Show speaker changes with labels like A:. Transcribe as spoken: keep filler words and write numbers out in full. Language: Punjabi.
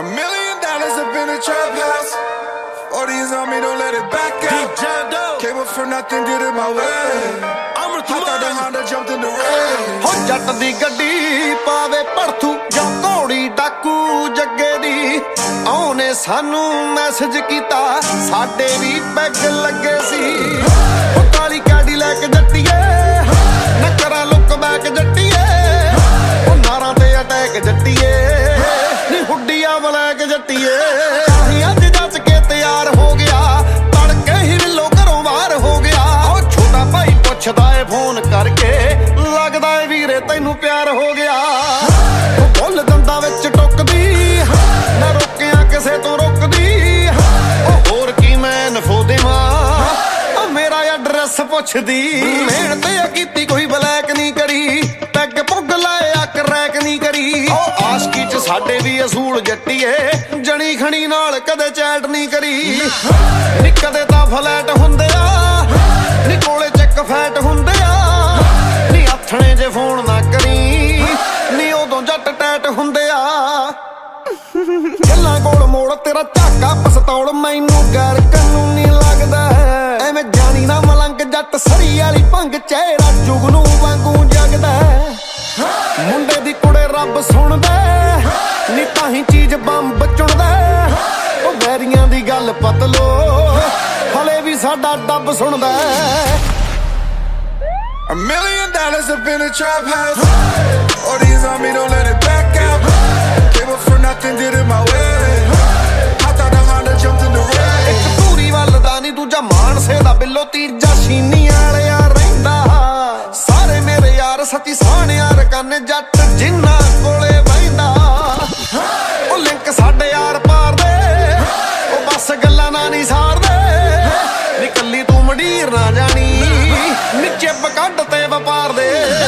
A: A million dollars up in a trap house. Forties on me, don't let it back out. Came up for nothing, did it my way. Hopped out the Honda, jumped in the rain.
B: ਹੋ ਜੱਟ ਦੀ ਗੱਡੀ ਪਾਵੇ ਭੜਥੂ ਜਾਂ ਘੋੜੀ ਡਾਕੂ ਜੱਗੇ ਦੀ ਆਉਨੇ ਸਾਨੂੰ ਮੈਸੇਜ ਕੀਤਾ ਸਾਡੇ ਵੀ ਪੈਗ ਲੱਗੇ ਸੀ ਉਹ ਕਾਲੀ ਕਾਡੀ ਲੈ ਕੇ ਜੱਟੀਏ ਨਕਰਾ ਲੁੱਕ ਬੈਕ ਜੱਟੀਏ ਉਹ ਨਾਰਾਂ ਤੇ ਅਟੈਕ ਜੱਟੀਏ ਨੀ ਹੁੱਡੀਆਂ ਬਲੈਕ ਜੱਟੀਏ ਆਹੀ ਅੱਜ ਜੱਜ ਕੇ ਤਿਆਰ ਹੋ ਗਿਆ ਤੜਕੇ ਹੀ ਮਿਲੋ ਘਰੋਂ ਬਾਹਰ ਹੋ ਗਿਆ ਉਹ ਛੋਟਾ ਭਾਈ ਪੁੱਛਦਾ ਏ ਫੋਨ ਕਰਕੇ ਲੱਗਦਾ ਏ ਵੀਰੇ ਤੈਨੂੰ ਪਿਆਰ ਹੋ ਗਿਆ ਉਹ ਬੁੱਲ ਦੰਦਾਂ ਵਿੱਚ ਟੁੱਕਦੀ ਨਾ ਰੋਕਿਆ ਕਿਸੇ ਤੋਂ ਰੁਕਦੀ ਉਹ ਹੋਰ ਕੀ ਮੈਂ ਨਫੋ ਦੇਵਾਂ ਉਹ ਮੇਰਾ ਐਡਰੈਸ ਪੁੱਛਦੀ ਮਿਹਨਤ ਆ ਕੀਤੀ ਕੋਈ ਬਲੈਕ ਨਹੀਂ ਕਰੀ ਟੈਗ ਪੁੱਗ ਲਾਇਆ ਕਰੈਕ ਨਹੀਂ ਕਰੀ ਉਹ ਆਸ਼ਕੀ ਚ ਸਾਡੇ ਵੀ ਅਸੂਲ ਜੱਟੀਏ ਜਣੀ ਖਣੀ ਨਾਲ ਕਦੇ ਚੈਟ ਨਹੀਂ ਕਰੀ ਨੀ ਕਦੇ ਤਾਂ ਫਲੈਟ ਹੁੰਦੇ ਆ ਨੀ ਕੋਲੇ ਚੱਕ ਫੈਟ ਹੁੰਦੇ ਆ ਨੀ ਆਥਣੇ ਜੇ ਫੋਨ ਨਾ ਕਰੀ ਨੀ ਉਦੋਂ ਜੱਟ ਟੈਟ ਹੁੰਦੇ ਆ ਗੱਲਾਂ ਕੋਲ ਮੋੜ ਤੇਰਾ ਝਾਕਾ ਪਸਤੌਲ ਮੈਨੂੰ ਗੈਰ ਕਾਨੂੰਨੀ ਲੱਗਦਾ ਐਵੇਂ ਜਾਣੀ ਨਾ ਮਲੰਗ ਜੱਟ ਸਰੀ ਵਾਲੀ ਭੰਗ ਚਿਹਰਾ ਜੁਗਨੂ ਵਾਂਗੂ ਜਗਦਾ ਮੁੰਡੇ ਦੀ ਕੁੜੇ ਰੱਬ ਸੁਣਦਾ ਨੀ ਤਾਂ ਹੀ ਚੀਜ਼ ਬੰਬ ਚੁਣਦਾ ਉਹ ਵੈਰੀਆਂ ਦੀ ਗੱਲ ਪਤਲੋ ਹਲੇ ਵੀ ਸਾਡਾ ਡੱਬ ਸੁਣਦਾ
A: A million dollars up in a trap house. Forties on me, don't let it back out. Came up for nothing, did it my way. Hopped out the Honda, jumped in the rain.
B: ਇੱਕ ਧੂਰੀ ਵੱਲ ਦਾ ਨੀ ਦੂਜਾ ਮਾਨਸੇ ਦਾ ਬਿੱਲੋ ਤੀਜਾ ਛੀਨੀ ਵਾਲਿਆ ਰਹਿੰਦਾ ਸਾਰੇ ਮੇਰੇ ਯਾਰ ਸੱਚੀ ਸਾਣਿਆ ਰਕਾਨੇ ਜੱਟ ਜਿੰਨਾ ਕੋਲੇ ਬਹਿੰਦਾ ਉਹ ਲਿੰਕ ਸਾਡੇ ਯਾਰ ਪਾਰ ਦੇ ਉਹ ਬਸ ਗੱਲਾਂ ਨਾ ਨਹੀਂ ਸਾਰਦੇ ਨੀ ਕੱਲੀ ਤੂੰ ਮੰਡੀਰ ਨਾ ਜਾਣੀ ਨੀ ਚਿੱਬ ਕੱਢ ਤੇ ਵਪਾਰ ਦੇ